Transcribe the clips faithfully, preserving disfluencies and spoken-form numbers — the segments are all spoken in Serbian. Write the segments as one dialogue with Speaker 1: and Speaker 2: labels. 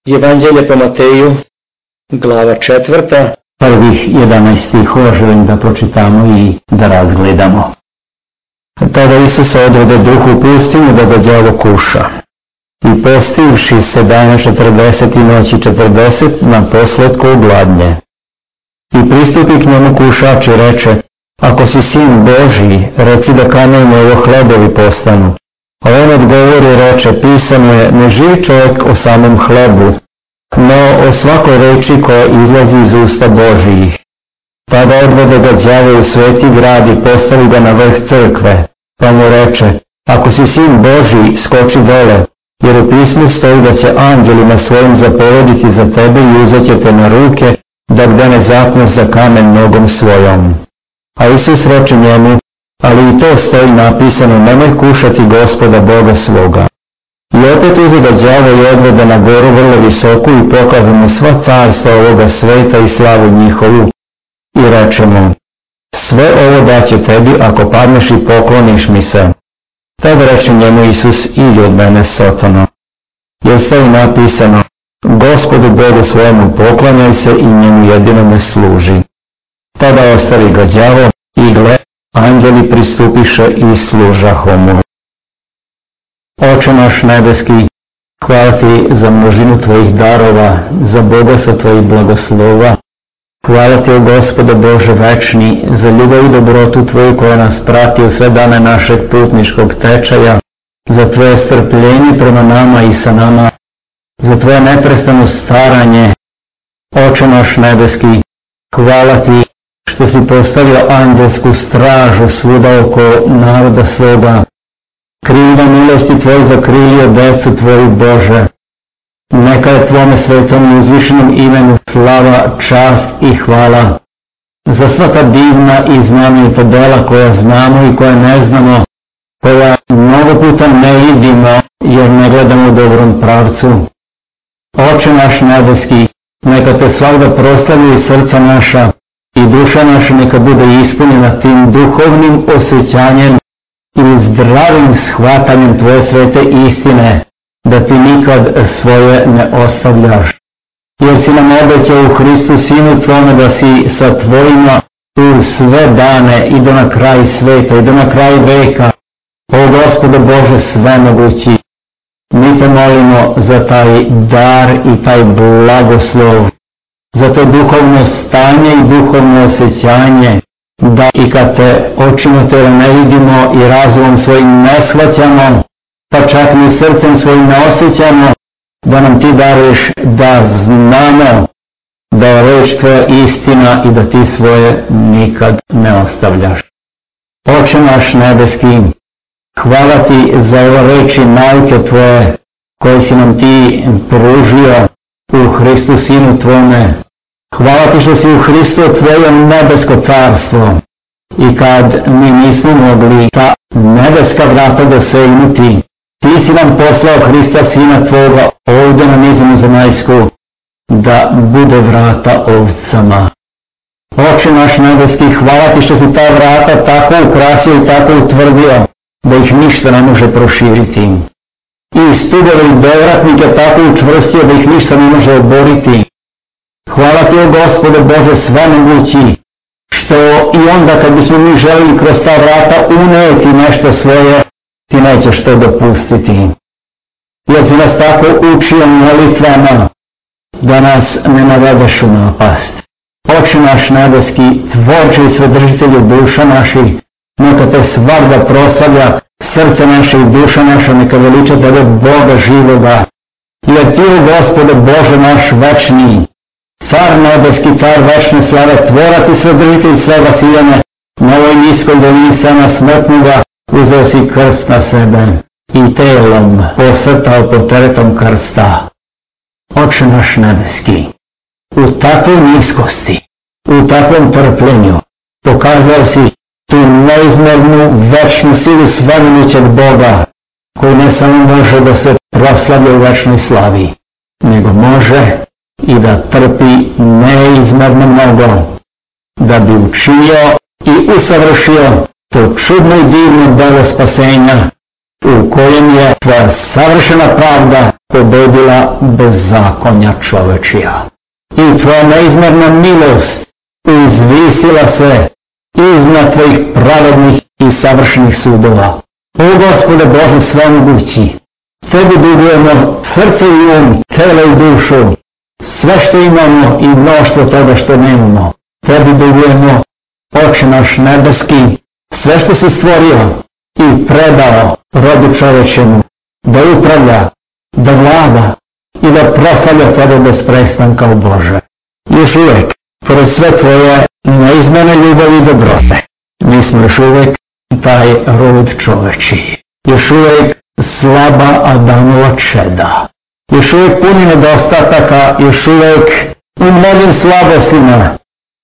Speaker 1: Evanđelje po Mateju, glava četvrta,
Speaker 2: prvih jedanaest stihova želim da pročitamo i da razgledamo. Tada Isus odvede duh u pustinju da ga đavo kuša. I postivši se dana četrdeset i noći četrdeset, na posletku ogladnje. I pristupi k njemu kušač i reče: Ako si sin Božji, reci da kamenje ovo hlebovi postanu. A on odgovori i reče: Pisano je, ne živi čovjek o samom hlebu, no o svakoj reči koja izlazi iz usta Božijih. Tada odvede ga đavo u sveti grad i postavi ga na vrh crkve, pa mu reče: Ako si sin Božji, skoči dole, jer u pismu stoji da će anđelima svojim zapovediti za tebe i uzet će te na ruke, da gde ne zapneš za kamen nogom svojom. A Isus reče njemu: Ali i to stoji napisano, nemoj kušati Gospoda Boga svoga. I opet uzeda đavo i odvede na goru vrlo visoku i pokaže mu sva carstva ovoga sveta i slavu njihovu. I reče mu: Sve ovo daće tebi ako padneš i pokloniš mi se. Tada reče njemu Isus: Idi od mene, Sotano, jer stoji napisano, Gospodu Bogu svojemu poklanjaj se i njemu jedinome služi. Tada ostavi ga đavo i gle, anđeli pristupiše i služaho mu. Oče naš nebeski, hvala ti za množinu tvojih darova, za bogatstvo tvojih blagoslova. Hvala ti, o Gospode Bože večni, za ljubav i dobrotu tvoju koja nas prati u sve dane našeg putničkog tečaja, za tvoje strpljenje prema nama i sa nama, za tvoje neprestano staranje. Oče naš nebeski, hvala ti što si postavio anđelsku stražu svuda oko naroda svoga. Krilima milosti tvoj zakrilio decu tvoju, Bože. Neka je tvome svetom i uzvišenom imenu slava, čast i hvala za sva ta divna i znamenita dela koja znamo i koja ne znamo, koja mnogo puta ne vidimo jer ne gledamo u dobrom pravcu. Oče naš nebeski, neka te svakda proslavlja i srca naša i duša naša neka bude ispunjena tim duhovnim osjećanjem i zdravim shvatanjem tvoje svete istine, da ti nikad svoje ne ostavljaš. Jer si nam obećao u Hristu Sinu tvome da si sa tvojima u sve dane i do na kraj sveta i do na kraj veka. O Gospode Bože svemogući, mi te molimo za taj dar i taj blagoslov, za to duhovno stanje i duhovno osjećanje, da i kad te očima tela ne vidimo i razumom svojim ne shvaćamo, pa čak ni srcem svojim ne osjećamo, da nam ti daruješ da znamo da je reč tvoja istina i da ti svoje nikad ne ostavljaš. Oče naš nebeski, hvala ti za ove reči nauke tvoje koje si nam ti pružio u Hristu Sinu tvome. Hvala ti što si u Hristu otvorio nebesko carstvo i kad mi nismo mogli ta nebeska vrata dosegnuti, ti si nam poslao Hrista Sina tvoga ovdje na nizemu zemaljsku da bude vrata ovcama. Oče naš nebeski, hvala ti što si ta vrata tako ukrasio i tako utvrdio da ih ništa ne može proširiti. I stubove i devratnike tako učvrstio da ih ništa ne može oboriti. Hvala ti, o Gospode Bože svemogući, što i onda kad bismo mi želili kroz ta vrata unijeti nešto svoje, ti nećeš to dopustiti. Jer ti nas tako učio molitvama da nas ne navedeš u napast. Oče naš nebeski, tvorče i svedržitelju duša naših, neka te svakda proslavlja srce naše i duša naša, neka veliča tebe Boga živoga. Jer ti, o Gospode Bože naš večni, car nebeski, car večne slave, tvorac i svedržitelj svega siljene, na ovoj niskoj dolini sena smrtnoga uzeo si krst na sebe i telom posrtao pod teretom krsta. Oče naš nebeski, u takvoj niskosti, u takvom trpljenju, pokazao si tu neizmernu večnu silu svemogućeg Boga, koji ne samo može da se proslavlja u večnoj slavi, nego može i da trpi neizmerno mnogo, da bi učinio i usavršio to čudno i divno delo spasenja, u kojem je tvoja savršena pravda pobedila bezakonja čovečija. I tvoja neizmjerna milost izvisila se iznad tvojih pravednih i savršenih sudova. O Gospode Bože svemogući, tebi dugujemo srce i um, telo i dušu, sve što imamo i mnoštvo toga što nemamo. Tebi dugujemo, Oče naš nebeski, sve što si stvorio i predao rodu čovečemu, da upravlja, da vlada i da proslavlja tebe bez prestanka, o Bože. Još uvijek, pored sve tvoje neizmjerne ljubavi i dobrote, mi smo još uvijek taj rod čoveči, još uvijek slaba Adamova čeda, još uvijek puni nedostataka, još uvijek u mnogim slabostima.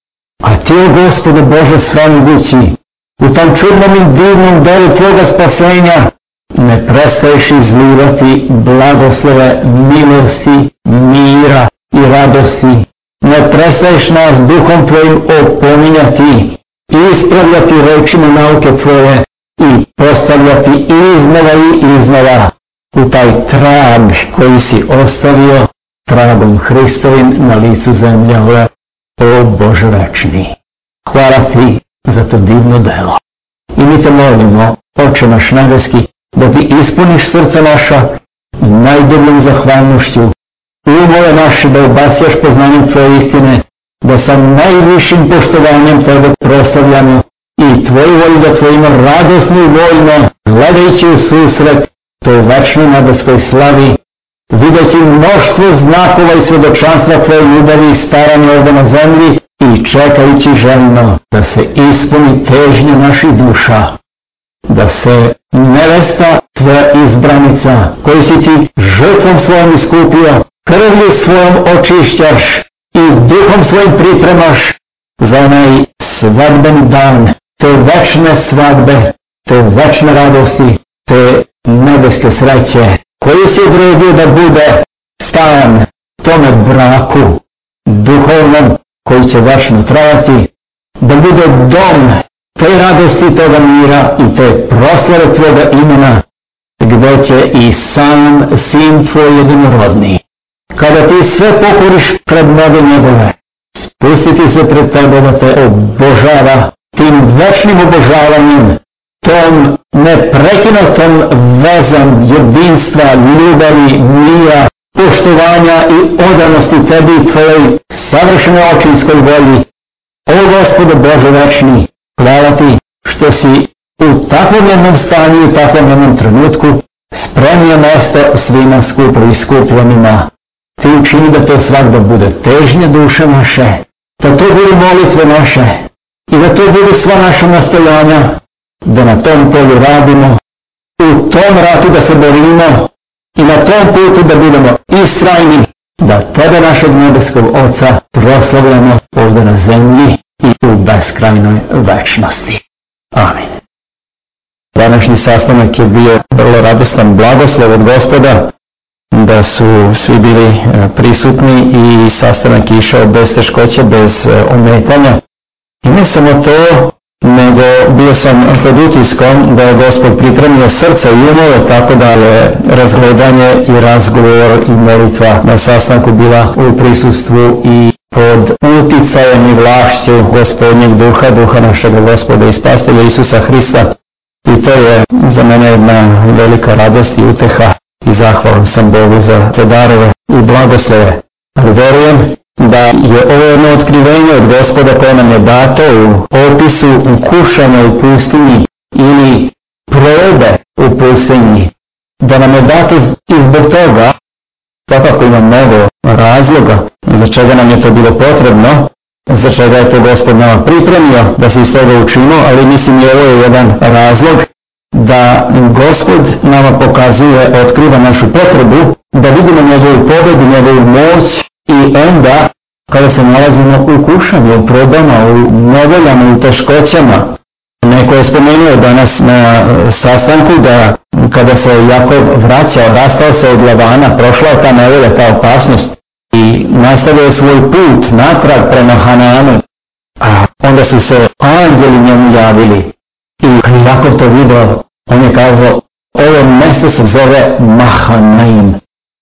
Speaker 2: A ti, o Gospode Bože svemogući, u tom čudnom i divnom delu tvoga spasenja ne prestaješ izlivati blagoslove milosti, mira i radosti. Ne prestaješ nas duhom tvojim opominjati i ispravljati rečima nauke tvoje i postavljati iznova i iznova u taj trag koji si ostavio tragom Hristovim na licu zemlje ove, o Bože večni. Hvala ti za to divno delo. I mi te molimo, Oče naš nebeski, da ti ispuniš srca naša najdubljom zahvalnošću, umove naše da obasjaš poznanjem tvoje istine, da sa najvišim poštovanjem tebe proslavljamo i tvoju volju da tvojimo radosno i voljno, gledajući u susret toj večnoj nebeskoj slavi, videći mnoštvo znakova i svjedočanstva tvoje ljubavi i staranja ovdje na zemlji i čekajući željno da se ispuni težnja naših duša, da se nevesta tvoja izbranica, koju si ti žrtvom svojom iskupio, krvlju svojom očišćaš i duhom svojim pripremaš za onaj svadbeni dan, te večne svadbe, te večne radosti, te nebeske sreće, koju si odredio da bude stan tome braku duhovnom koji će večno trajati, da bude dom te radosti, toga mira i te proslave tvoga imena, gdje će i sam sin tvoj jedinorodni, kada ti sve pokoriš pred noge njegove, spustiti se pred tebe da te obožava tim večnim obožavanjem, tom neprekinutom vezom jedinstva, ljubavi, mira, poštovanja i odanosti tebi i tvojoj savršenoj očinskoj volji. O Gospode Bože večni, hvala ti što si u takvom jednom stanju i u takvom jednom trenutku spremio mesto svima skupo iskupljenima. Ti učini da to svakda bude težnja duše naše, da to bude molitve naše i da to bude sva naša nastojanja, da na tom polju radimo, u tom ratu da se borimo i na tom putu da budemo istrajni, da tebe našeg nebeskog Oca proslavljamo ovdje na zemlji i u beskrajnoj večnosti. Amin. Današnji sastanak je bio vrlo radostan blagoslov od Gospoda, da su svi bili prisutni i sastanak išao bez teškoće, bez ometanja. I ne samo to, nego bio sam pod utiskom da je Gospod pripremio srca i umove, tako da je razgledanje i razgovor i molitva na sastanku bila u prisustvu i pod uticajem i vlašću Gospodnjeg duha, duha našeg Gospoda i Spasitelja Isusa Hrista. I to je za mene jedna velika radost i uteha i zahvalan sam Bogu za te darove i blagoslove. Ali verujem da je ovo jedno otkrivenje od Gospoda koje nam je dato u opisu u kušanju u pustinji ili probe u pustinji, da nam je dato i zbog toga, svakako ima mnogo razloga za čega nam je to bilo potrebno, za čega je to Gospod nama pripremio da se iz toga učimo, ali mislim je ovo je jedan razlog da Gospod nama pokazuje, otkriva našu potrebu, da vidimo njegovu pobjedu, njegovu moć i onda kada se nalazimo u kušanju, u probama, u nevoljama, u teškoćama. Neko je spomenuo danas na sastanku da kada se Jakov vraćao, rastao se od Lavana, prošla ta nevolja, ta opasnost i nastavio svoj put natrag prema Hanaanu, a onda su se anđeli njemu javili i kad Jakov to vidio, on je kazao, ovo mjesto se zove Mahanaim, koje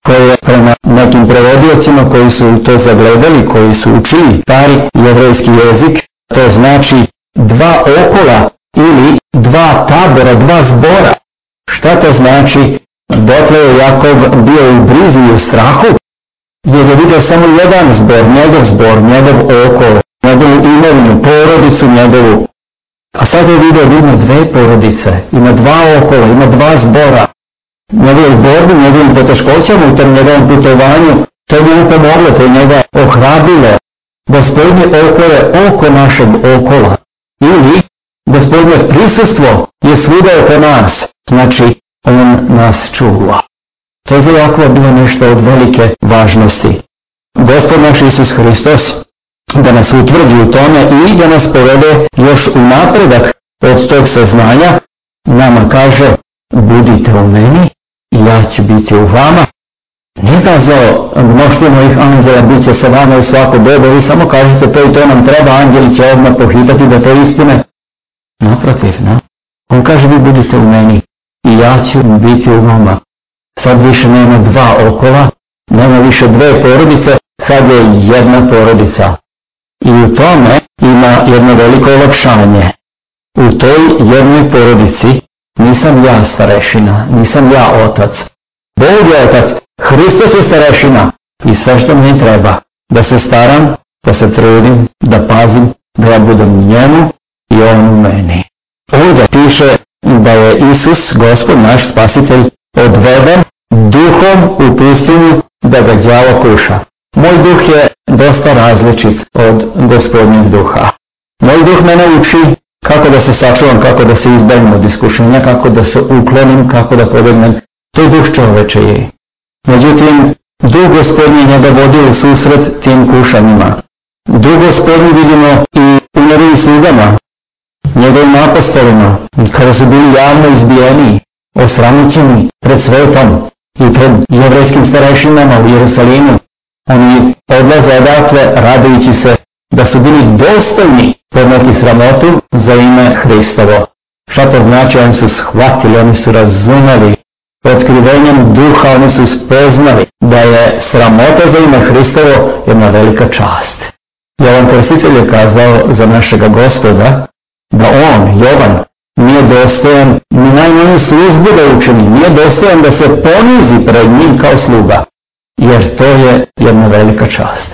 Speaker 2: prema nekim prevodiocima koji su to zagledali, koji su učili stari jevrejski jezik, to znači dva okola ili dva tabora, dva zbora. Šta to znači? Dokle je Jakov bio u brizi i u strahu, jer je vidio samo jedan zbor, njegov zbor, njegov okol, njegovu imovinu, porodicu njegovu. A sad je vidio da ima dve porodice, ima dva okola, ima dva zbora. Njegovoj borbi, njegovim poteškoćama u tom njegovom putovanju, to je mu pomoglo, to je njega ohrabilo. Gospodnje oko je oko našeg okola. Ili Gospodnje prisustvo je svuda oko nas, znači on nas čuva. To je za Jakova bilo nešto od velike važnosti. Gospod naš Isus Hristos da nas utvrdi u tome i da nas povede još u napredak od tog saznanja, nama kaže: budite u meni i ja ću biti u vama. Nije kazao: mnoštvo mojih anđela bit će sa vama u svako doba, vi samo kažete to i to nam treba, anđeli će odmah pohitati da to ispune. Naprotiv, ne? On kaže: vi budite u meni i ja ću biti u vama. Sad više nema dva okola, nema više dve porodice, sad je jedna porodica. I u tome ima jedno veliko olakšanje. U toj jednoj porodici nisam ja starešina, nisam ja otac. Bog je otac, Hristos je starešina i sve što mi treba, da se staram, da se trudim, da pazim, da ja budem u njemu i on u meni. Ovdje piše da je Isus, Gospod naš spasitelj, odveden duhom u pustinju da ga đavo kuša. Moj duh je dosta različit od Gospodnjeg duha. Moj duh mene uči kako da se sačuvam, kako da se izbavim od iskušenja, kako da se uklonim, kako da pobegnem. To je duh čoveče je. Međutim, duh Gospodnji njega vodi u susret tim kušanjima. Duh Gospodnji vidimo i u njegovim slugama, njegovim apostolima, kada su bili javno izbijeni, osramničeni pred svetom i pred jevrejskim starešinama u Jerusalimu. Oni odlaze odakle radujući se da su bili dostojni podnijeti sramotu za ime Hristovo. Šta to znači? Oni su shvatili, oni su razumeli, otkrivenjem duha oni su spoznali da je sramota za ime Hristovo jedna velika čast. Jovan Krstitelj je kazao za našega Gospoda da on, Jovan, nije dostojan ni najmanju službu da učini, nije dostojan da se ponizi pred njim kao sluga, jer to je jedna velika čast.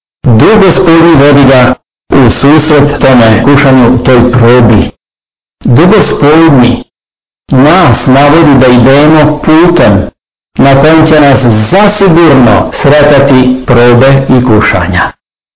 Speaker 2: Duh Gospodnji vodi ga u susret tome kušanju, toj probi. Duh Gospodnji nas navodi da idemo putem na kojem će nas zasigurno sretati probe i kušanja.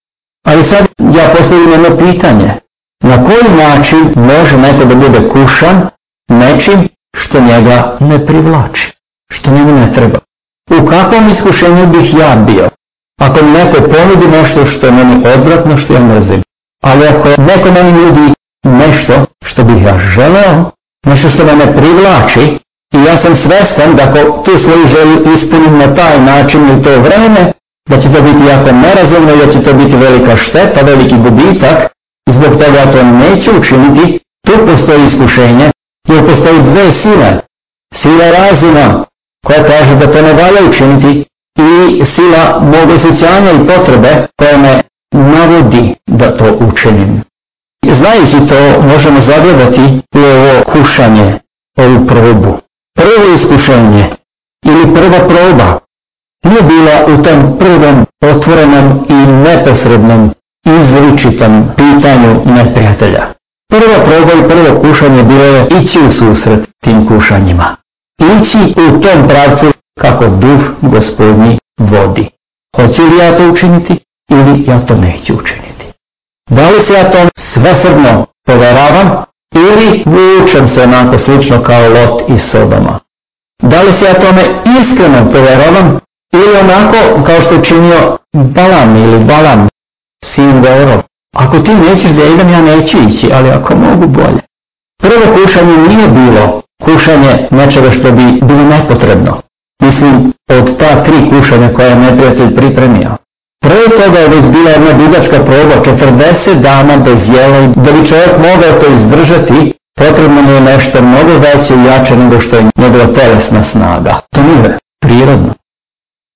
Speaker 2: Ali sad ja postavim jedno pitanje. Na koji način može neko da bude kušan nečim što njega ne privlači, što njemu ne treba? U kakvom iskušenju bih ja bio? Ako mi neko ponudi nešto što je meni odvratno, što ja mrzim. Ali ako neko meni nudi nešto što bih ja želeo, nešto što me ne privlači, i ja sam svestan da ako tu svoju želju ispunim na taj način u to vreme, da će to biti jako nerazumno i da će to biti velika šteta, veliki gubitak, i zbog toga ja to neću učiniti, tu postoji iskušenje, jer postoji dve sile. Sila razuma, koja kaže da to ne valja učiniti, i sila mog osjećanja i potrebe koja me navodi da to učinim. Znajući to, možemo zagledati u ovo kušanje, ovu probu. Prvo iskušenje ili prva proba nije bila u tom prvom otvorenom i neposrednom izričitom pitanju neprijatelja. Prva proba i prvo kušanje bilo je ići u susret tim kušanjima. Ići u tom pravcu kako duh Gospodnji vodi. Hoću li ja to učiniti ili ja to neću učiniti? Da li se ja tom svesrdno poveravam ili vučem se onako slično kao Lot i Sodoma? Da li se ja tome iskreno poveravam ili onako kao što je činio Balam ili Balam, sin Beorov? Ako ti nećeš da idem, ja neću ići, ali ako mogu bolje. Prvo kušanje nije bilo kušanje nečega što bi bilo nepotrebno. Mislim, od ta tri kušanja koja je neprijatelj pripremio. Prvo toga je već bila jedna dugačka proba, četrdeset dana bez jela, i da bi čovjek mogao to izdržati, potrebno mu je nešto mnogo veće i jače nego što je njegova telesna snaga. To nije prirodno.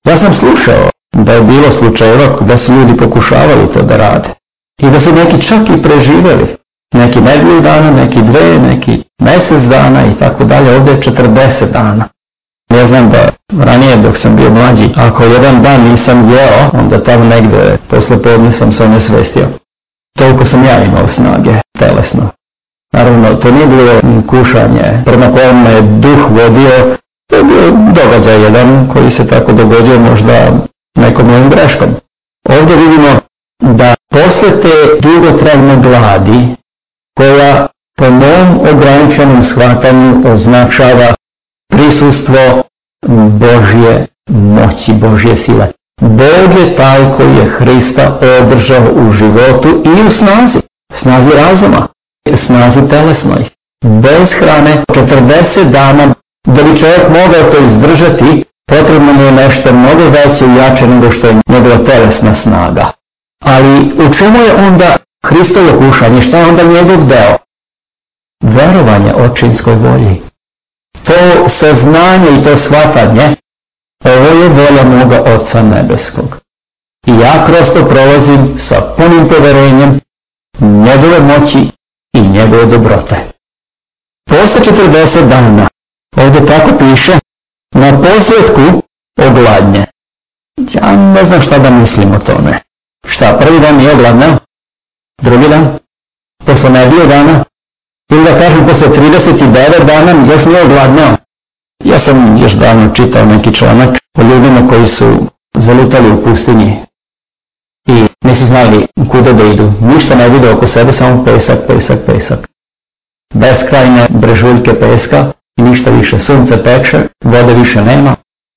Speaker 2: Ja sam slušao da je bilo slučajeva da su ljudi pokušavali to da rade. I da su neki čak i preživjeli. Neki nedelju dana, neki dve, neki mjesec dana i tako dalje. Ovdje je četrdeset dana. Ja znam da ranije dok sam bio mlađi, ako jedan dan nisam jeo, onda tamo negdje posle podne sam se onesvestio. Toliko sam ja imao snage, telesno. Naravno, to nije bilo kušanje prema kojem me duh vodio, to je bio događaj jedan koji se tako dogodio možda nekom mojim greškom. Ovdje vidimo da posle te dugotrajne gladi, koja po mom ograničenom shvatanju označava prisustvo Božje moći, Božje sile. Bog je taj koji je Hrista održao u životu i u snazi, snazi razuma, snazi telesnoj. Bez hrane četrdeset dana, da bi čovjek mogao to izdržati, potrebno mu je nešto mnogo veće i jače nego što je njegova telesna snaga. Ali u čemu je onda Hristovo kušanje? Šta je onda njegov deo? Verovanje očinskoj volji. To saznanje i to shvatanje, ovo je volja moga Oca nebeskog. I ja kroz to prolazim sa punim poverenjem njegove moći i njegove dobrote. Posle četrdeset dana, ovdje tako piše, na posljedku ogladnje. Ja ne znam šta da mislim o tome. Šta, prvi dan nije ogladneo? Drugi dan? Posle nedelju dana? Ili da kažem posle trideset devet dana još nije ogladneo? Ja sam još davno čitao neki članak o ljudima koji su zalutali u pustinji i nisu znali kuda da idu. Ništa ne vide oko sebe, samo pesak, pesak, pesak. Beskrajne brežuljke peska i ništa više. Sunce peče, vode više nema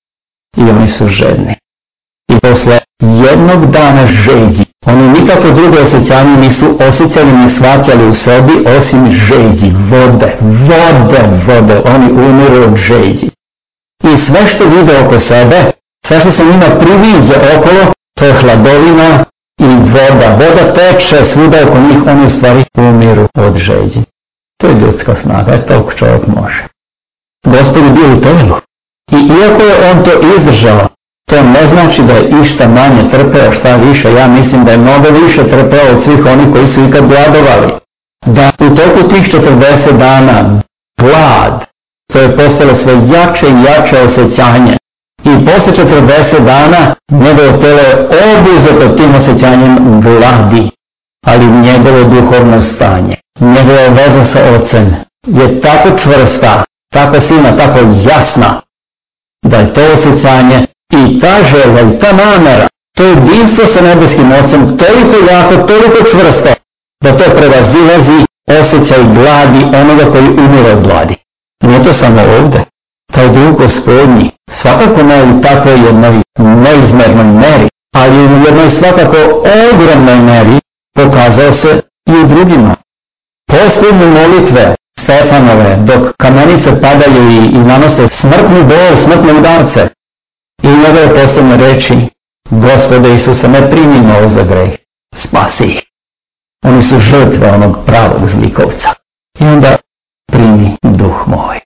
Speaker 2: i oni su žedni. I posle jednog dana žeđi, oni nikako drugo osjećanje nisu osjećali ni shvaćali u sebi osim žeđi, vode, vode, vode, oni umiru od žeđi. I sve što vide oko sebe, sve što se njima priviđa okolo, to je hladovina i voda. Voda teče svuda oko njih, oni u stvari umiru od žeđi. To je ljudska snaga, je toliko čovjek može. Gospod je bio u telu. I iako je on to izdržao, to ne znači da je išta manje trpeo, šta više. Ja mislim da je mnogo više trpeo od svih onih koji su ikad gladovali. Da u toku tih četrdeset dana glad, to je postalo sve jače i jače osjećanje. I posle četrdeset dana njegovo telo je obuzeto tim osjećanjem gladi. Ali njegovo duhovno stanje, njegova veza sa Ocem je tako čvrsta, tako silna, tako jasna, da je to osjećanje i ta želja i ta namera, to jedinstvo sa nebeskim Ocem toliko jako, toliko čvrsto, da to prevazilazi osjećaj gladi onoga koji umire od gladi. Nije to samo ovdje. Taj duh Gospodnji, svakako ne u takvoj jednoj neizmernoj meri, ali u jednoj svakako ogromnoj meri pokazao se i u drugima. Posljednje molitve Stefanove, dok kamenice padaju i, i nanose smrtnu bol, smrtne udarce, i njegove posljednje reči: Gospode Isuse, ne primi me ovo za greh, spasi ih. Oni su žrtve onog pravog zlikovca. I onda primi duh moj.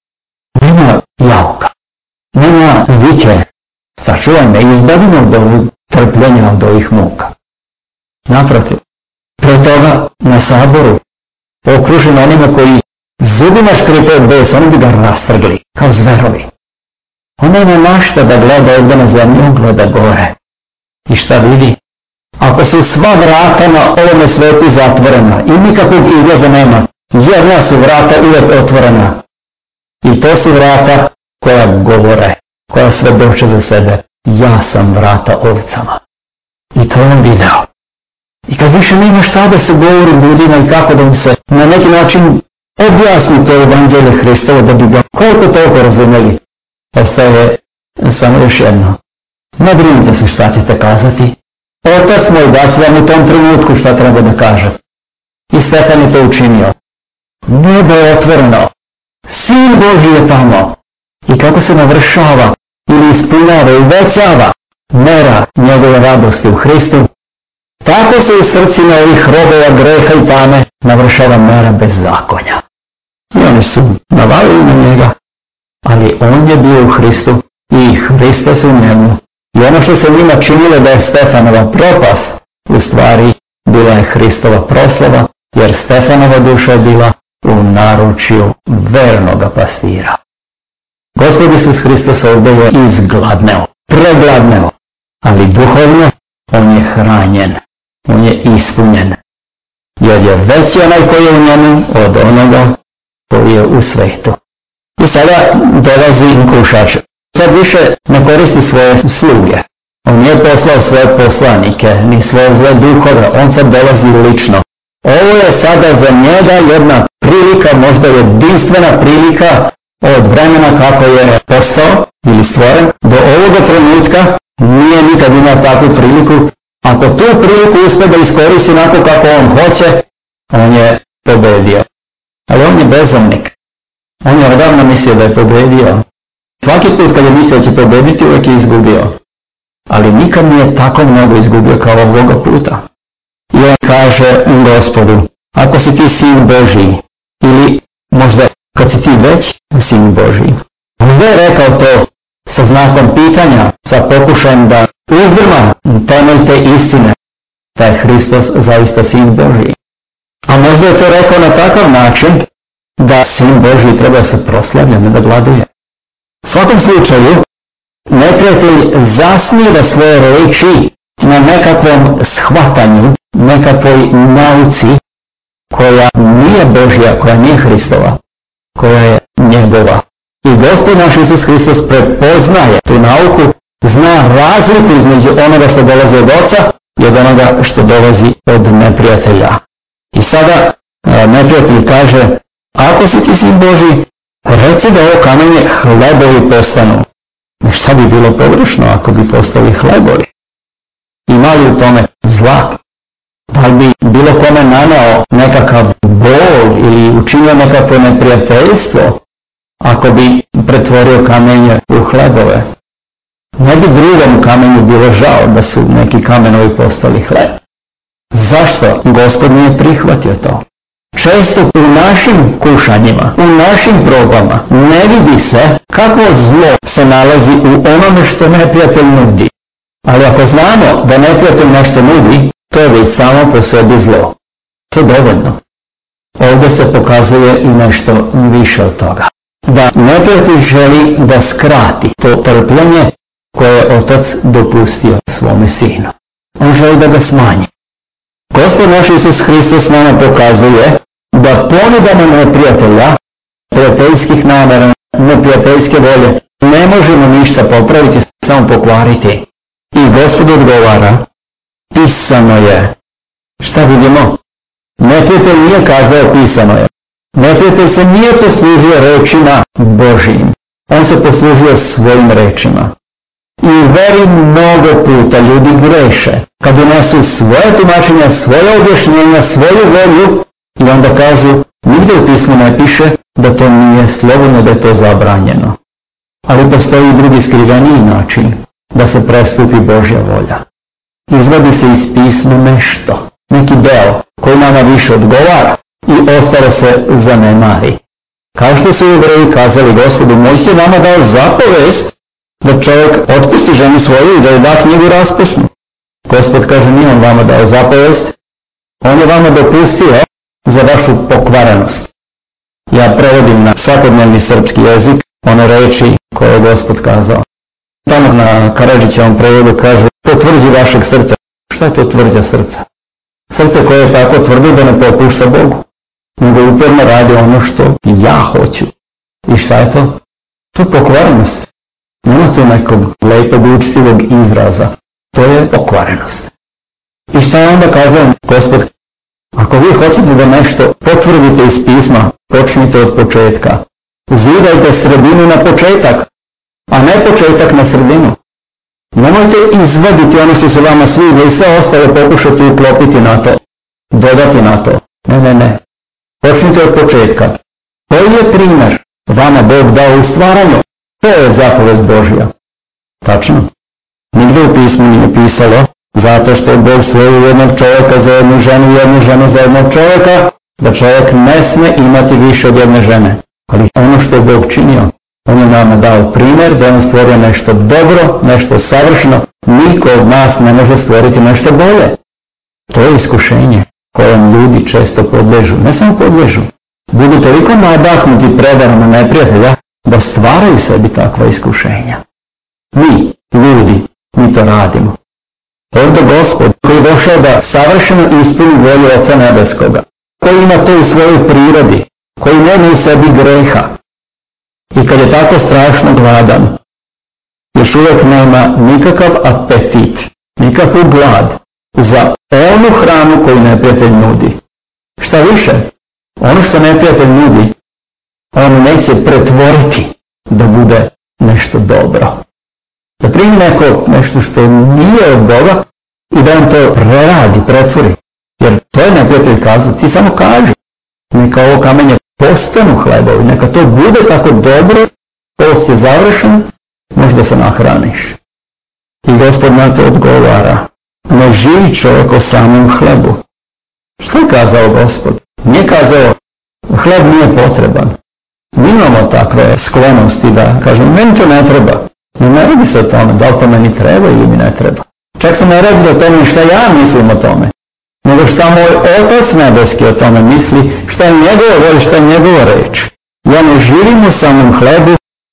Speaker 2: Nema jauka, nema viće, sačuvaj me, izbavi me od ovog trpljenja, od ovih muka. Naprotiv, pre toga na saboru, okružen onima koji zubima škripe od besa, oni bi ga rastrgli, kao zverovi. On nema našta da gleda ovdje na zemlji, on gleda gore. I šta vidi? Ako su sva vrata na ovome svetu zatvorena i nikakvog izlaza nema, jedna su vrata uvijek otvorena. I to su vrata koja govore, koja svedoče za sebe: ja sam vrata ovcama. I to je on video. I kad više nema šta da se govori ljudima i kako da im se na neki način objasni to evanđelje Hristovo, da bi ga koliko toliko razumeli, ostaje samo još jedno: ne brinite se šta ćete kazati, Otac moj daće vam u tom trenutku šta treba da kaže. I Stefan je to učinio. Nebo je otvoreno, Sin Božji je tamo. I kako se navršava ili ispunjava i uvećava mera njegove radosti u Hristu, tako se u srcima ovih robova greha i tame navršava mera bezzakonja. I oni su navalili na njega, ali on je bio u Hristu i Hrista se u njemu ono što se njima činilo da je Stefanova propast, u stvari bila je Hristova proslava, jer Stefanova duša je bila u naručju vernoga pastira. Gospod Isus Hristos ovdje je izgladneo, pregladneo, ali duhovno on je hranjen, on je ispunjen, jer je veći onaj koji je u njemu od onoga koji je u svetu. I sada dolazi kušač. Sad više ne koristi svoje sluge. On nije poslao svoje poslanike, ni svoje zle duhove, on sad dolazi lično. Ovo je sada za njega jedna prilika, možda jedinstvena prilika od vremena kako je postao ili stvoren. Do ovoga trenutka nije nikad imao takvu priliku. Ako tu priliku uspije da iskoristi onako kako on hoće, on je pobedio. Ali on je bezumnik. On je odavno mislio da je pobedio. Svaki put kad je mislio da će pobediti, uvijek je izgubio. Ali nikad nije tako mnogo izgubio kao ovoga puta. I on kaže Gospodu, ako si ti sin Božiji, ili možda kad si ti već sin Božiji. Možda je rekao to sa znakom pitanja, sa pokušajem da uzdrma temelj te istine, da je Hristos zaista sin Božiji. A možda je to rekao na takav način da sin Božiji treba se proslavlja, ne da gladuje. U svakom slučaju, neprijatelj zasniva svoje reči na nekakvom shvatanju, nekakvoj nauci koja nije Božja, koja nije Hristova, koja je njegova. I Gospod naš Isus Hristos prepoznaje tu nauku, zna razliku između onoga što dolazi od Oca i od onoga što dolazi od neprijatelja. I sada neprijatelj kaže, ako si ti sin Božji, reci da ovo kamenje hlebovi postanu. Šta bi bilo pogrešno ako bi postali hlebovi? Ima li u tome zla? Da li bi bilo kome naneo nekakav bol ili učinio nekakvo neprijateljstvo ako bi pretvorio kamenje u hlebove? Ne bi drugom kamenju bilo žao da su neki kamenovi postali hleb. Zašto Gospod nije prihvatio to? Često u našim kušanjima, u našim probama ne vidi se kakvo zlo se nalazi u onome što neprijatelj nudi. Ali ako znamo da neprijatelj nešto nudi, to je već samo po sebi zlo. To je dovoljno. Ovdje se pokazuje i nešto više od toga. Da neprijatelj želi da skrati to trpljenje koje je Otac dopustio svome sinu. On želi da ga smanji. Gospod naš Isus Hristos nama pokazuje da ponudamo neprijatelja, prijateljskih namera, neprijateljske volje, ne možemo ništa popraviti, samo pokvariti. I Gospod odgovara, pisano je. Šta vidimo? Neprijatelj nije kazao pisano je. Neprijatelj se nije poslužio rečima Božijim. On se poslužio svojim rečima. I u veri mnogo puta ljudi greše kad unesu svoje tumačenja, svoje objašnjenja, svoju volju i onda kažu, nigdje u pismu ne piše da to nije slobodno, da je to zabranjeno. Ali postoji i drugi skriveniji način da se prestupi Božja volja. Izvadi se iz pisma nešto, neki deo koji nama više odgovara i ostalo se zanemari. Kao što su Jevreji kazali Gospodu, Mojsije nama dao zapovest da čovjek otpusti ženu svoju i da je da knjigu raspusnu. Gospod kaže, nije on vama dao zapovest, on je vama dopustio za vašu pokvarenost. Ja prevodim na svakodnevni srpski jezik one reči koje je Gospod kazao. Tamo na Karadžićevom prevodu kaže, potvrđi vašeg srca. Šta je to tvrdja srca? Srce koje je tako tvrdo da ne popušta Bogu, nego uporno radi ono što ja hoću. I šta je to? To je pokvarenost. Nema tu nekog lepog učtivog izraza. To je pokvarenost. I šta je onda kazao Gospod? Ako vi hoćete da nešto potvrdite iz pisma, počnite od početka. Zidajte sredinu na početak, a ne početak na sredinu. Nemojte izvaditi ono što se vama sviđa i sve ostalo pokušati uklopiti na to, dodati na to. Ne, ne, ne. Počnite od početka. Koji je primjer vama Bog dao u stvaranju? To je zapovest Božja. Tačno. Nigdje u pismu nije pisalo, zato što je Bog stvorio jednog čovjeka za jednu ženu i jednu ženu za jednog čovjeka, da čovjek ne sme imati više od jedne žene. Ali ono što je Bog činio, on je nama dao primjer da on stvorio nešto dobro, nešto savršeno, Niko od nas ne može stvoriti nešto bolje. To je iskušenje kojem ljudi često podležu. Ne samo podležu, budu toliko nadahnuti predanom neprijatelja da stvaraju sebi takva iskušenja. Mi, ljudi, mi to radimo. Ovdje Gospod koji je došao da savršeno ispuni volju Oca Nebeskoga, koji ima to u svojoj prirodi, koji nema u sebi greha. I kad je tako strašno gladan, još uvijek nema nikakav apetit, nikakvu glad za onu hranu koju neprijatelj nudi. Šta više, ono što neprijatelj nudi, on neće pretvoriti da bude nešto dobro. Da primi neko nešto što nije od Boga i da on to preradi, pretvori. Jer to je neprijatelj kazao, ti samo kaži. Neka ovo kamenje postanu hlebovi, neka to bude tako dobro, post je završen, možda se nahraniš. I Gospod na to odgovara, ne živi čovjek o samom hlebu. Što je kazao Gospod? Nije kazao, hleb nije potreban. Mi imamo takve sklonosti da kažem, meni to ne treba. Ne, ne radi se o tome, da li to meni treba ili mi ne treba. Čak se ne radi o tome šta ja mislim o tome, nego šta moj Otac Nebeski o tome misli, šta je njegova volja, šta je njegova reč. Ja ne živim u samom hlebu,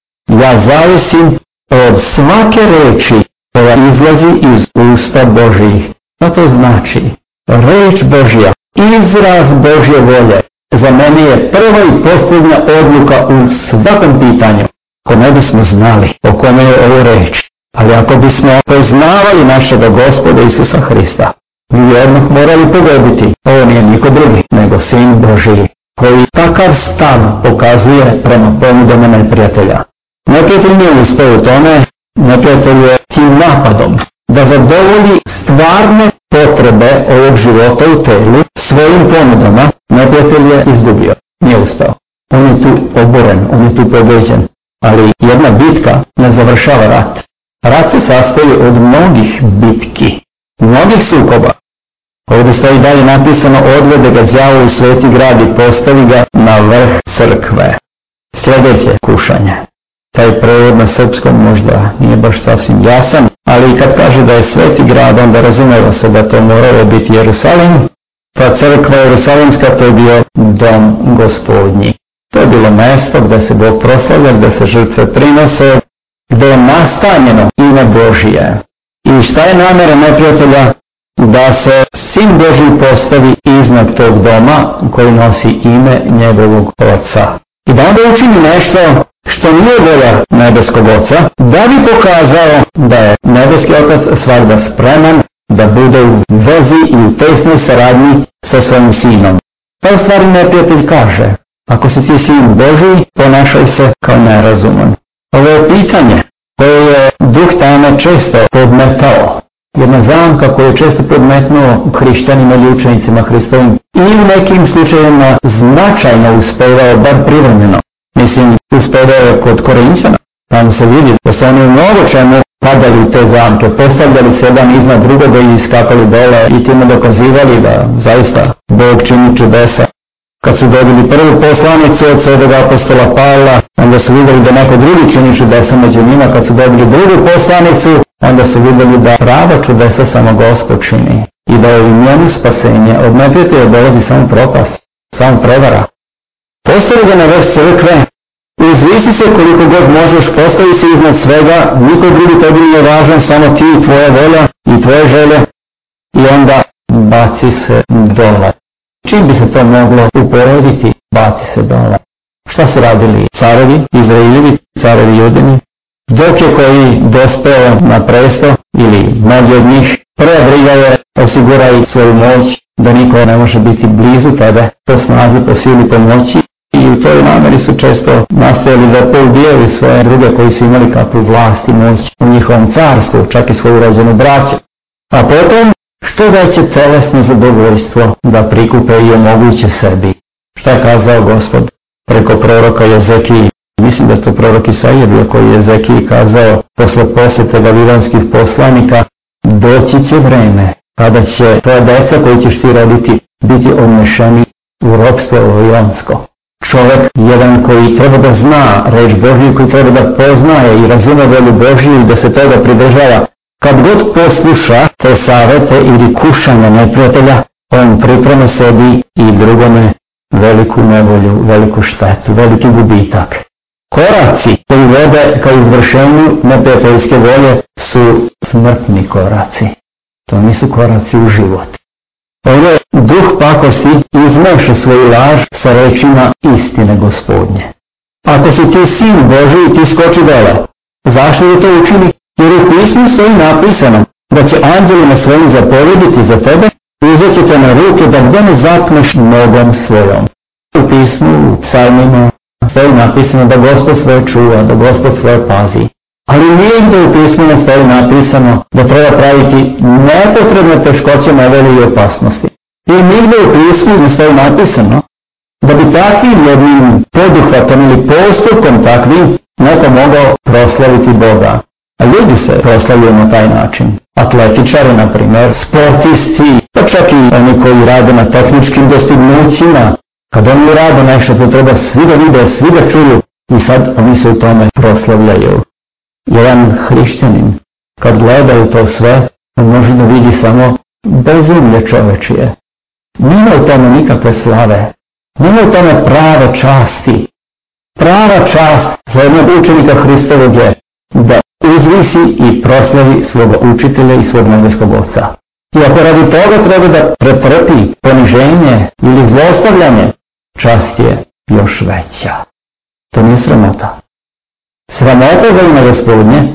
Speaker 2: ja zavisim od svake reči koja izlazi iz usta Božijih. A to znači, reč Božja, izraz Božje volje, za mene je prva i posljednja odluka u svakom pitanju. Ako ne bismo znali o kome je ovo reč, ali ako bismo poznavali našega Gospoda Isusa Hrista, mi odmah morali pogoditi, ovo nije niko drugi nego Sin Božiji, koji takav stav pokazuje prema ponudama neprijatelja. Neprijatelj nije uspeo u tome, neprijatelj je tim napadom da zadovolji stvarne potrebe ovog života u telu svojim ponudama, neprijatelj je izgubio, nije uspeo. On je tu oboren, on je tu pobeđen. Ali jedna bitka ne završava rat. Rat se sastoji od mnogih bitki, mnogih sukoba. Ovdje stoji dalje napisano, odvede ga đavo u sveti grad i postavi ga na vrh crkve. Sljedeće kušanje. Taj prevod na srpskom možda nije baš sasvim jasan, ali kad kaže da je sveti grad, onda razumeva se da to moralo biti Jerusalim. Ta crkva Jerusalimska, to je bio dom Gospodnji. To je bilo mjesto gdje se Bog proslavlja, gdje se žrtve prinose, gdje je nastanjeno ime Božije. I šta je namjera neprijatelja? Da se Sin Božji postavi iznad tog doma koji nosi ime njegovog Oca. I da onda učini nešto što nije volja nebeskog Oca, da bi pokazao da je nebeski Otac svakda spreman da bude u vezi i u tesnoj saradnji sa svojim Sinom. Pa u stvari neprijatelj kaže, ako si ti Sin Božji, ponašaj se kao nerazuman. Ovo je pitanje koje je Duh Tame često podmetao. Jedna zamka koju je često podmetnuo hrišćanima i učenicima Hristovim i u nekim slučajevima značajno uspevao, bar privremeno. Mislim, uspevao je kod Korinćana. Tamo se vidi da se oni u mnogo čemu padali u te zamke, postavljali se jedan iznad drugoga i iskakali dole i time dokazivali da zaista Bog čini čudesa. Kad su dobili prvu poslanicu od svetog apostola Pavla, onda su vidjeli da neko drugi čini čudesa među njima. Kad su dobili drugu poslanicu, onda su vidjeli da prava čudesa samo Gospod čini i da je u njemu spasenje. Od neprijatelja dolazi samo propast, samo prevara. Postavi ga na vrh crkve, uzvisi se koliko god možeš, postavi se iznad svega, niko drugi tebi nije važan, samo ti i tvoja volja i tvoje želje, i onda baci se dole. Čim bi se to moglo uporediti, baci se dole. Šta su radili carevi, Izraeljevi, carevi Judini? Dok je koji dospeo na presto, ili mnogi od njih, prva briga je osiguraj svoju moć, da niko ne može biti blizu tebe, po snazi, po sili, po moći. I u toj nameri su često nastojali da poubijali svoje druge koji su imali kakvu vlast i moć u njihovom carstvu, čak i svoju rođenu braću. A potom, što veće telesno zadovoljstvo da prikupe i omoguće sebi. Šta je kazao Gospod preko proroka Jezekiji? Mislim da je to prorok Isaija bio koji je Jezekiji kazao posle posjete babilonskih poslanika, doći će vreme kada će tvoja deca koji ćeš ti roditi biti odnešeni u ropstvo vavilonsko. Čovjek jedan koji treba da zna reč Božju, koji treba da poznaje i razume volju Božju i da se toga pridržava, Kad god posluša te savete ili kušanja neprijatelja, on priprema sebi i drugome veliku nevolju, veliku štetu, veliki gubitak. Koraci koji vode ka izvršenju neprijateljske volje su smrtni koraci. To nisu koraci u život. Ovdje duh pakosti izmeša svoju laž sa rečima istine Gospodnje. Ako si ti sin Božiji, ti skoči dole. Zašto je to učini? Jer u pismu stoji napisano da će anđelima svojim zapovediti za tebe, uzet će te na ruke da gdje ne zapneš nogom svojom. U pismu, u psalmima, stoji napisano da Gospod svoje čuva, da Gospod svoje pazi. Ali nigdje u pismu ne stoji napisano da treba praviti nepotrebne teškoće, nevoli i opasnosti. I nigdje u pismu ne stoji napisano da bi takvim jednim poduhvatom ili postupkom takvim neko mogao proslaviti Boga. A ljudi se proslavljaju na taj način. Atletičari, na primjer, sportisti, pa čak i oni koji rade na tehničkim dostignućima. Kad oni rade nešto, to treba svi da vide, svi da čuju i sad oni se u tome proslavljaju. Jedan hrišćanin, kad gledaju to sve, on može da vidi samo bezumlje čovečije. Nema u tome nikakve slave, nema u tome prave časti. Prava čast za jednog učenika Hristovog je da uzvisi i proslavi svoga učitelja i svog nebeskog Oca. I ako radi toga treba da pretrpi poniženje ili zlostavljanje, čast je još veća. To nije sramota. Sramota za ime Gospodnje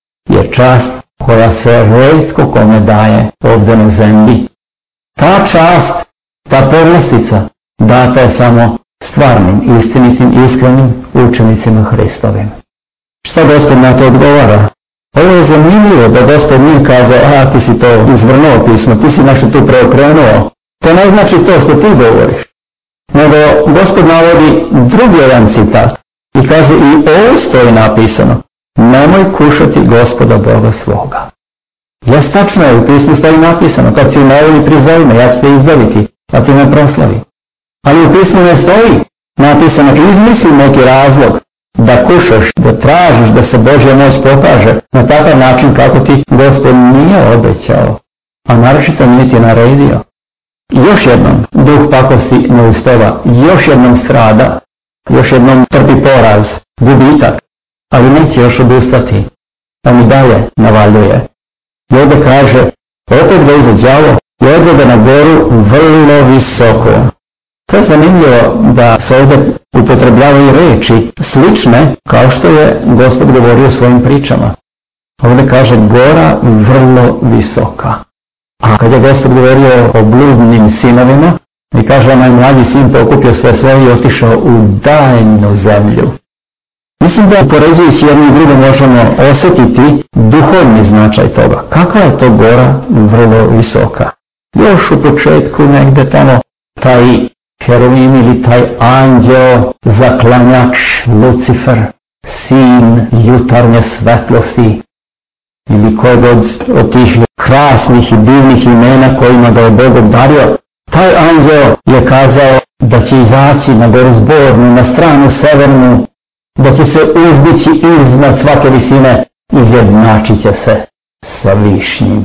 Speaker 2: je čast koja se rijetko kome daje ovdje na zemlji. Ta čast, ta povlastica data je samo stvarnim, istinitim, iskrenim učenicima Hristovim. Šta Gospod na to odgovara? Ovo je zanimljivo da Gospod nije kazao, a ti si to izvrnuo pismo, ti si nešto tu preokrenuo. To ne znači to što ti govoriš. Nego Gospod navodi drugi jedan citat i kaže i ovo stoji napisano, nemoj kušati Gospoda Boga svoga. Jes tačno je, u pismu stoji napisano, kad si u nevoli prizovi me, ja ću te izdaviti, a ti me proslavi. Ali u pismu ne stoji napisano, izmisli neki razlog da kušaš, da tražiš da se Božja moć pokaže na takav način kako ti Gospod nije obećao, a naročito nije ti naredio. Još jednom duh pakosti ne uspeva, još jednom strada, još jednom trpi poraz, gubitak, ali neće još odustati, pa mi dalje navaljuje. I ovdje kaže, opet ga izađalo i odvede na goru vrlo visoko. To je zanimljivo da se ovdje upotrebljavaju reči slične kao što je Gospod govorio u svojim pričama. Ovdje kaže gora vrlo visoka. A kad je Gospod govorio o bludnim sinovima, i kaže onaj mlađi sin pokupio sve svoje i otišao u daljnu zemlju. Mislim da upoređujući jedno i drugo možemo osjetiti duhovni značaj toga. Kakva je to gora vrlo visoka? Još u početku negdje tamo taj heruvim ili taj anđeo, zaklanjač, Lucifer, sin jutarnje svetlosti, ili kojeg od tih krasnih i divnih imena kojima ga je Bog obdario, taj anđeo je kazao da će izaći na goru Zbornu, na stranu severnu, da će se uzdići iznad svake visine i jednačit će se sa višnjim.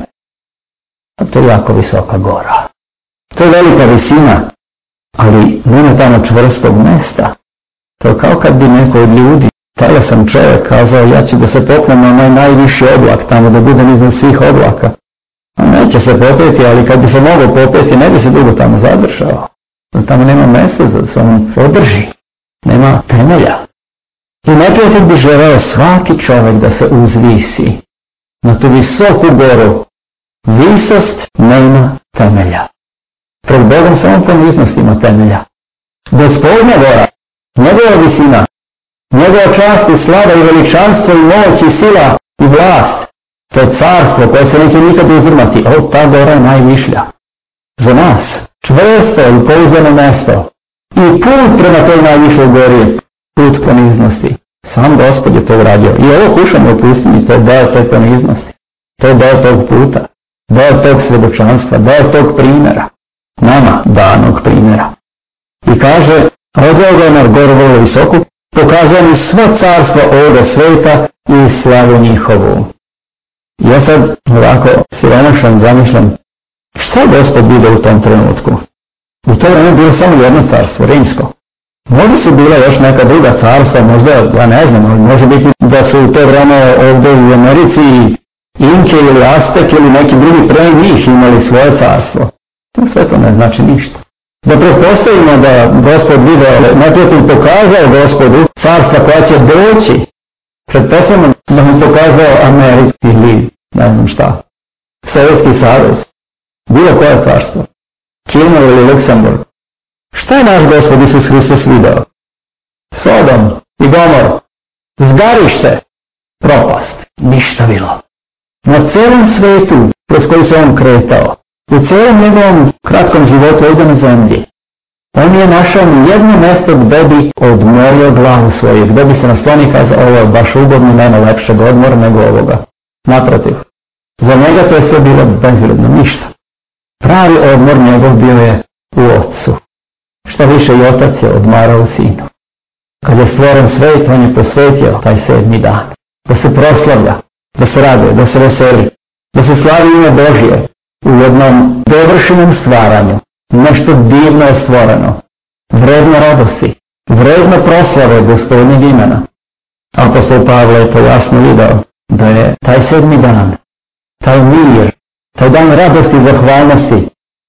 Speaker 2: A to je jako visoka gora. To je velika visina, ali nema tamo čvrstog mjesta. To je kao kad bi neko od ljudi, tada sam čovjek kazao, ja ću da se popnem na onaj najviši oblak, tamo da budem iznad svih oblaka. A neće se popeti, ali kad bi se mogao popeti, ne bi se dugo tamo zadržao. Tamo nema mjesta da se on održi. Nema temelja. I neprijatelj bi želeo svaki čovjek da se uzvisi na tu visoku goru. Visost nema temelja. Pred Bogom samo poniznost ima temelja. Gospodnja gora, njegova visina, njegova čast i slava i veličanstvo i moć i sila i vlast, to je carstvo koje se neće nikad uzdrmati. O, ta gora je najvišlja. Za nas čvrsto i pouzdano mjesto i put prema toj najvišoj gori, put poniznosti. Sam Gospod je to uradio. I ovo kušanje u pustinji, to je deo te poniznosti. To je deo tog puta, deo tog svjedočanstva, deo tog primjera. Nama danog primjera. I kaže, odveo ga na goru vrlo visoku, pokazuje mi svo carstvo ovoga sveta i slavu njihovu. Ja sad ovako siromašan zamišljam šta Gospod vide u tom trenutku. U to vreme bilo samo jedno carstvo, rimsko. Možda su bila još neka druga carstva, možda, ja ne znam, ali može biti da su u to vreme ovdje u Americi Inke ili Aztek ili neki drugi pre njih imali svoje carstvo. To sve to ne znači ništa. Da pretpostavimo da Gospod video, neprijatelj pokazao Gospodu carstva koja će doći. Pretpostavimo da mu pokazao Ameriku ili ne znam šta. Sovjetski savez. Bilo koje carstvo. Kina ili Luksemburg. Šta je naš Gospod Isus Hristos video? Sodom i Gomor. Zgarište. Propast. Ništa bilo. Na cijelom svijetu kroz koji se on kretao, u cijelom njegovom kratkom životu ovdje na zemlji, on je našao jedno mjesto gdje bi odmorio glavu svoju, gdje bi se naslonio i kazao, ovo je baš udobno, nema lepšeg odmora nego ovoga. Naprotiv, za njega to je sve bilo bezvredno, ništa. Pravi odmor njegov bio je u Otcu. Šta više, i Otac je odmarao u Sinu. Kad je stvoren svijet, on je posvetio taj sedmi dan. Da se proslavlja, da se raduje, da se veseli, da se slavi ime Božje u jednom dovršenom stvaranju. Nešto divno je stvoreno. Vredno radosti, vredno proslave Gospodnjeg imena. Apostol Pavle je to jasno video, da je taj sedmi dan, taj mir, taj dan radosti i zahvalnosti,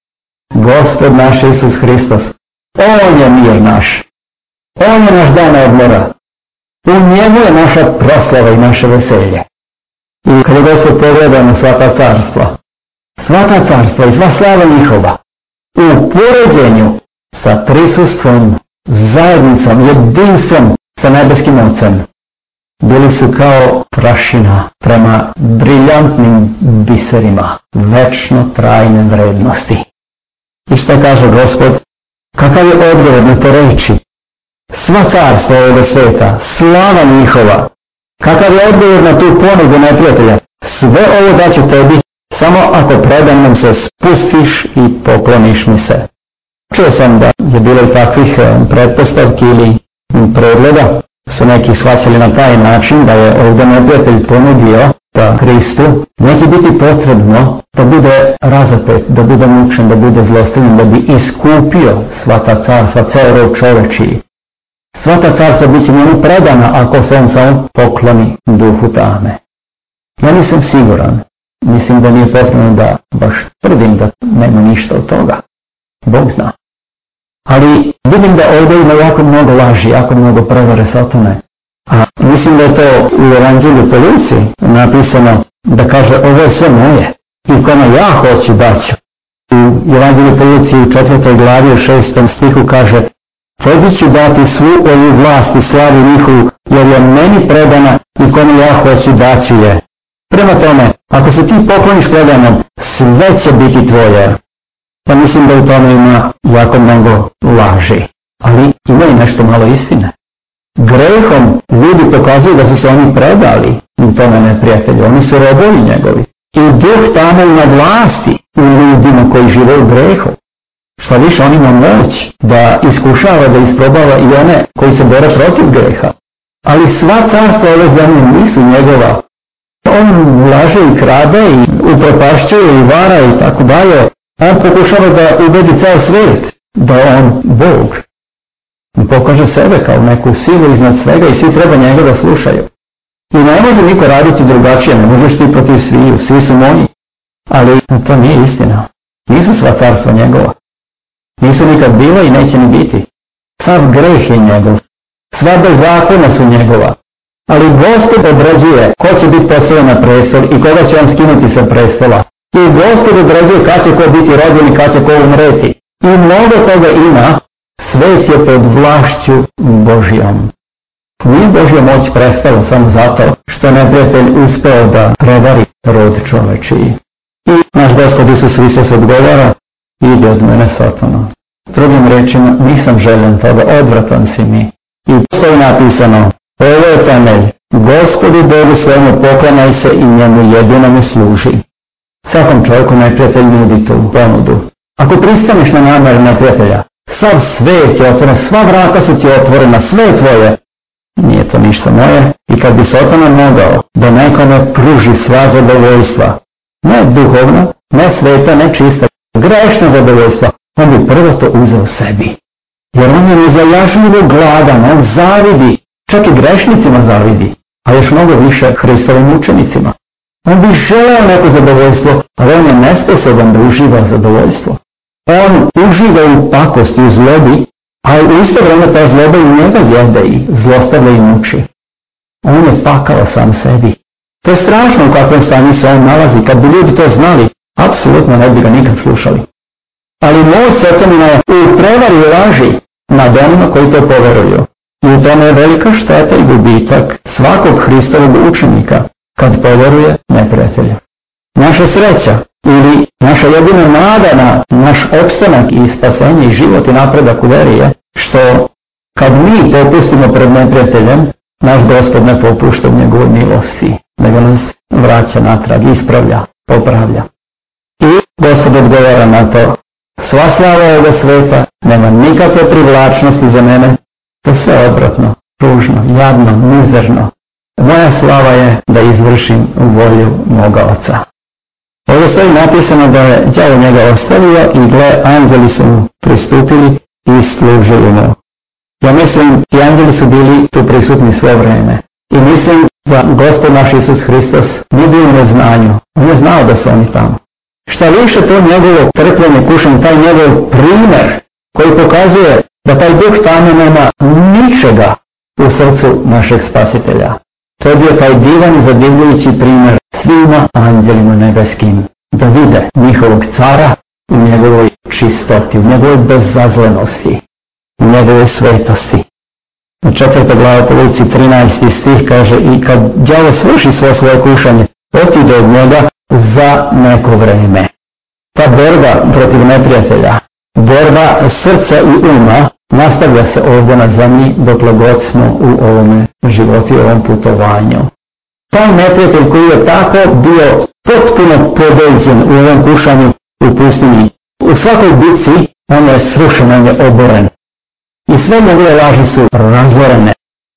Speaker 2: Gospod naš Isus Hristos, on je mir naš. On je naš dan odmora. U njemu je naša proslava i naše veselje. I kada Gospod pogleda na sva ta carstva, sva ta carstva i sva slava njihova, u poređenju sa prisustvom, zajednicom, jedinstvom sa nebeskim Ocem, bili su kao prašina prema briljantnim biserima večno trajne vrednosti. I što kaže Gospod? Kakav je odgovor na te reči? Sva carstva ovoga sveta, slava njihova, kakav je odgovor na tu ponudu neprijatelja? Sve ovo daću tebi, samo ako predamnom se spustiš i pokloniš mi se. Čuo sam da je bilo i takvih pretpostavki ili predloga, su neki shvaćali na taj način da je ovdje neprijatelj ponudio da Hristu neće biti potrebno da bude razapet, da bude mučen, da bude zlostavljen, da bi iskupio sva ta carstva, ceo rod čovečiji. Sva ta carstva bit će njemu predana ako se on samo pokloni duhu tame. Ja nisam siguran, mislim da nije potrebno da baš tvrdim da nema ništa od toga. Bog zna. Ali vidim da ovdje ima jako mnogo laži, jako mnogo prevare satane. A mislim da je to u Evanđelju po Luci napisano da kaže ovo je sve moje i kome ja hoću daću. U Evanđelju po Luci u četvrtoj glavi u šestom stihu kaže tebi ću dati svu ovu vlast i slavu njihovu jer je meni predana i kome ja hoću daću je. Prema tome, ako se ti pokloniš predanom, sve će biti tvoje. Pa mislim da u tome ima jako mnogo laži. Ali ima i nešto malo istine. Grehom ljudi pokazuju da su se oni predali u tome neprijatelju. Oni su robovi njegovi. I duh tamo na vlasti u ljudima koji žive u grehu. Šta više, on ima moć da iskušava, da isprobava i one koji se bore protiv greha. Ali sva carstva ove zemlje nisu njegova. On laže i krade i upropašćuje i vara i tako dalje. On pokušava da ubedi ceo svijet da je on Bog. I pokaže sebe kao neku silu iznad svega i svi treba njega da slušaju. I ne može niko raditi drugačije, ne možeš ti protiv sviju, svi su moji. Ali to nije istina. Nisu sva carstva njegova. Nisu nikad bila i neće ni biti. Sav greh je njegov. Sva bezakona su njegova. Ali Gospod određuje ko će biti postavljen na prestol i koga će on skinuti sa prestola. I Gospod određuje kad će ko biti rođen i kad će ko umreti. I mnogo toga ima, svet je pod vlašću Božjom. Nije Božja moć prestala samo zato što neprijatelj uspeo da prevari rod čovečiji. I naš Gospod Isus Hristos odgovara, idi od mene Satano. Drugim rečima, nisam željen toga, odvratan si mi. I to je napisano, ovo je temelj, Gospodu Bogu svojemu poklanjaj se i njemu jedinome služi. Svakom čovjeku neprijatelj nudi tu ponudu. Ako pristaneš na namjer neprijatelja, sav svijet je otvoren, sva vrata su ti otvorena, sve je tvoje. Nije to ništa moje I kad bi Satan mogao da nekome pruži sva zadovoljstva, ne duhovna, ne sveta, ne čista, grešna zadovoljstva, on bi prvo to uzeo sebi. Jer on je nezajažljivo gladan, on zavidi, čak i grešnicima zavidi, a još mnogo više Hristovim učenicima. On bi želeo neko zadovoljstvo, ali on je nesposoban da uživa zadovoljstvo. On uživa u pakosti, u zlobi, a u isto vreme ta zloba i njega jede i zlostavlja i muči. On je pakao sam sebi. To je strašno u kakvom stanju se on nalazi. Kad bi ljudi to znali, apsolutno ne bi ga nikad slušali. Ali moć Satanina je u prevari i laži nad onima koji to poveruju. I u tome je velika šteta i gubitak svakog Hristovog učenika kad poveruje neprijatelja. Naša sreća ili naša jedina nada na naš opstanak i spasenje i život i napredak u veri je što kad mi popustimo pred neprijateljem, naš Gospod ne popušta u njegovoj milosti, nego nas vraća natrag, ispravlja, popravlja. I Gospod odgovara na to: sva slava ovoga sveta nema nikakve privlačnosti za mene, to je sve obratno, ružno, jadno, mizerno. Moja slava je da izvršim volju moga Oca. Ovdje stoji napisano da je đavo njega ostavio i gle, anđeli su mu pristupili i služili mu. Ja mislim, i anđeli su bili tu prisutni sve vreme. I mislim da Gospod naš Isus Hristos nije bio u neznanju. On je znao da su oni tamo. Šta više, to njegovo trpljenje, kušanje, taj njegov primjer koji pokazuje da taj duh tamo nema ničega u srcu našeg Spasitelja. To je bio taj divan i zadivljujući primjer svima anđelima nebeskim, da vide njihovog cara u njegovoj čistoti, u njegovoj bezazlenosti, u njegovoj svetosti. U četvrta glava po Luci trinaesti stih kaže: i kad đavo svrši svo svoje kušanje, otide od njega za neko vreme. Ta borba protiv neprijatelja, borba srca i uma, nastavlja se ovdje na zemlji dokle god smo u ovome životu i ovom putovanju. Taj neprijatelj koji je tako bio potpuno pobeđen u ovom kušanju u pustinji, u svakoj bitci on je srušen, on je oboren. I sve njegove laži su razorene,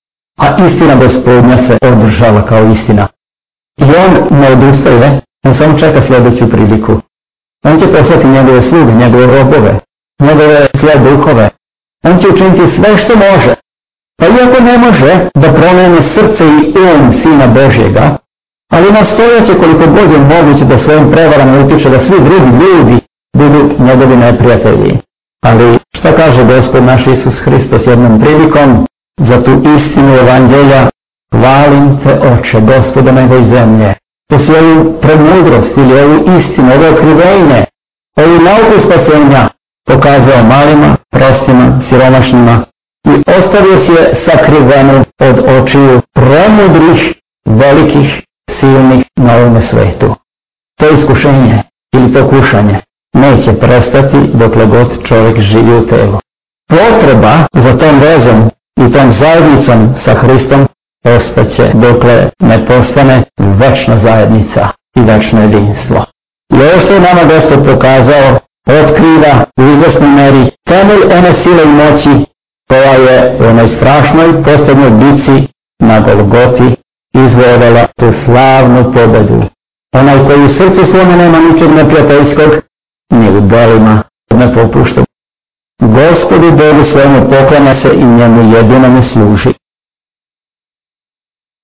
Speaker 2: a istina Gospodnja se održava kao istina. I on ne odustaje, on samo čeka sljedeću priliku. On će poslati njegove sluge, njegove robove, njegove zle duhove. On će učiniti sve što može. Pa iako ne može da promijeni srce i um Sina Božjega, ali nastojaće koliko god je moguće da svojim prevarama utiče da svi drugi ljudi budu njegovi neprijatelji. Ali šta kaže Gospod naš Isus Hristos jednom prilikom za tu istinu evanđelja: hvalim te, Oče, Gospoda neba i zemlje, to si ovu premudrost ili ovu istinu, ove otkrivenje, ovu nauku spasenja pokazao malima, prostima, siromašnima i ostavio si je sakrivenu od očiju premudrih, velikih, silnih na ovome svetu. To iskušenje ili to kušanje neće prestati dokle god čovjek živi u telu. Potreba za tom vezom i tom zajednicom sa Hristom ostaće dokle ne postane večna zajednica i večno jedinstvo. I ovo što je nama Gospod pokazao otkriva u izvesnoj meri temelj one sile i moći koja je u onoj strašnoj posljednjoj bici na Golgoti izvojevala tu slavnu pobedu. Onaj koji u srcu svome nema ničeg neprijateljskog, ni u delima ne popušta. Gospodu Bogu svojemu poklanja se i njemu jedinome služi.